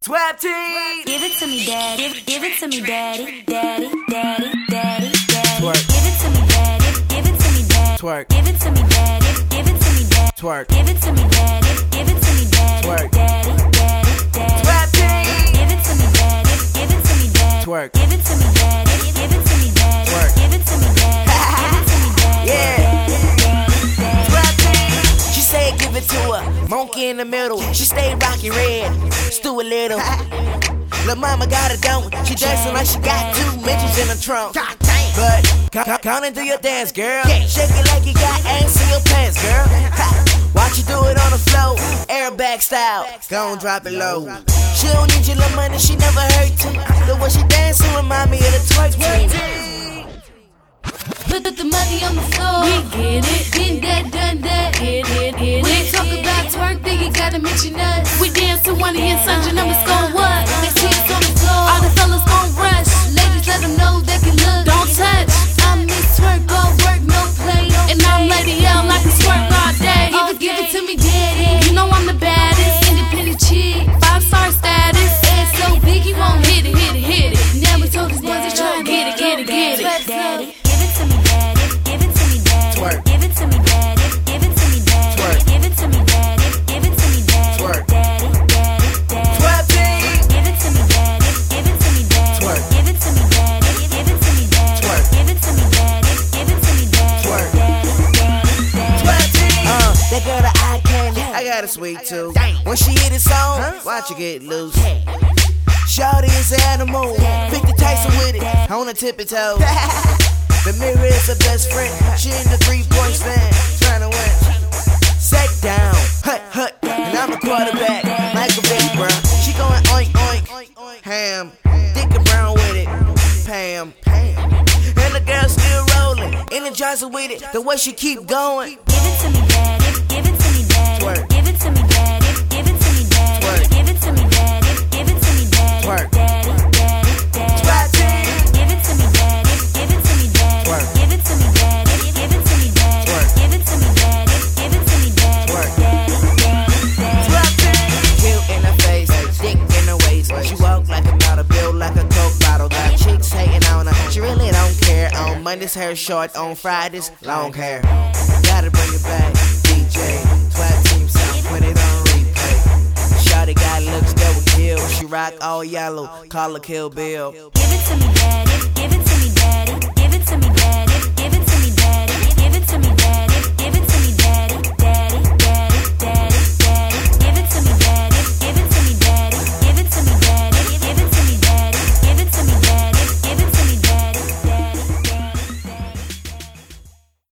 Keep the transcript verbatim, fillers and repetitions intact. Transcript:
Twap team. Give it to me, daddy. Give it to me, daddy. Daddy, daddy, daddy, daddy. Twerk. Give it to me, daddy. Give it to me, daddy. Twerk. Give it to me, daddy. Give it to me, daddy. Twerk. Give it to me, daddy. Give it to me, daddy. Twerk. Daddy, daddy, daddy. Twap team. Give it to me, daddy. Give it to me, daddy. Twerk. Give it to me, daddy. Give it to me, daddy. Twerk. Give it to me, daddy. Give it to me, daddy. Yeah. Daddy, daddy, daddy. Twap team. She said give it to her. Monkey in the middle. She stayed rocking red. Stew a little. Lil' mama got it down. She dancing like she got two midgets in the trunk. But count, count, count and do your dance, girl. Shake it like you got ants in your pants, girl. Watch you do it on the floor, airbag style. Gon' drop it low. She don't need your little money, she never hurt you. The way she dancing remind me of the twerk team. Put the money on the floor. We get it. Been that, done that. Get it, get it. We ain't talk about twerk, then you gotta mention us. We dance to one of your sons, your numbers gon' what? They see us on the floor. All the fellas gon' rush. Ladies, let them know they can look. Don't touch. I miss twerk, all work, no play. And I'm Lady L like a twerk all day. Give it, give it to me, daddy. You know I'm the baddest. Independent chick, five star status. Ass so big, he won't hit it, hit it, hit it. Now we told his boys to try and get it, get it, get it. Daddy, give it to me, daddy. Give it to me, daddy. Twerk. Give it to me, daddy. Give it to me, daddy. Twerk. Give it to me, daddy. Give it to me, daddy. Twerk. Daddy, daddy, daddy. Twap team. Give it to me, daddy. Give it to me, daddy. Twerk. Give it to me, daddy. Give it to me, daddy. Twerk. Give it to me, daddy. Give it to me, daddy. Twerk. Daddy, daddy, daddy. Twap team. Uh, that girl the eye candy. I got a sweet tooth. When she hit it song, watch her get loose. Shawty is an animal. Pick the Tyson with it on the tippy toe. The mirror is her best friend. She in the three point stand, trying to win. Set down, hut hut, and I'm a quarterback like a baby brown. She going oink oink, ham, thick and brown with it, Pam. And the girl still rolling, energizer with it. The way she keep going. Give it to me, daddy. Give it to me, daddy. Twerk. Give it to me, daddy. Give it to me, daddy. Twerk. Give it to me, daddy. Give it to me, daddy. Twerk. Daddy, daddy, daddy. Twap team. Give it to me, daddy. Give it to me, daddy. Twerk. Give it to me, daddy. Give it to me, daddy. Twerk. Give it to me, daddy. Give it to me, daddy. Twerk. Daddy, daddy, daddy. Twap team. Cute in her face, thick in her waist. She walk like a model, build like a Coke bottle. Got chicks hating on her, she really don't care. On Mondays hair short, on Fridays long hair. Gotta bring it back, D J. Twap team sound, put it on replay. Shawty got looks that would kill. She rock all yellow, call her Kill Bill. Give it to me, daddy. Give it to me, daddy. Give it to me, daddy. Give it to me, daddy. Give it to me, daddy.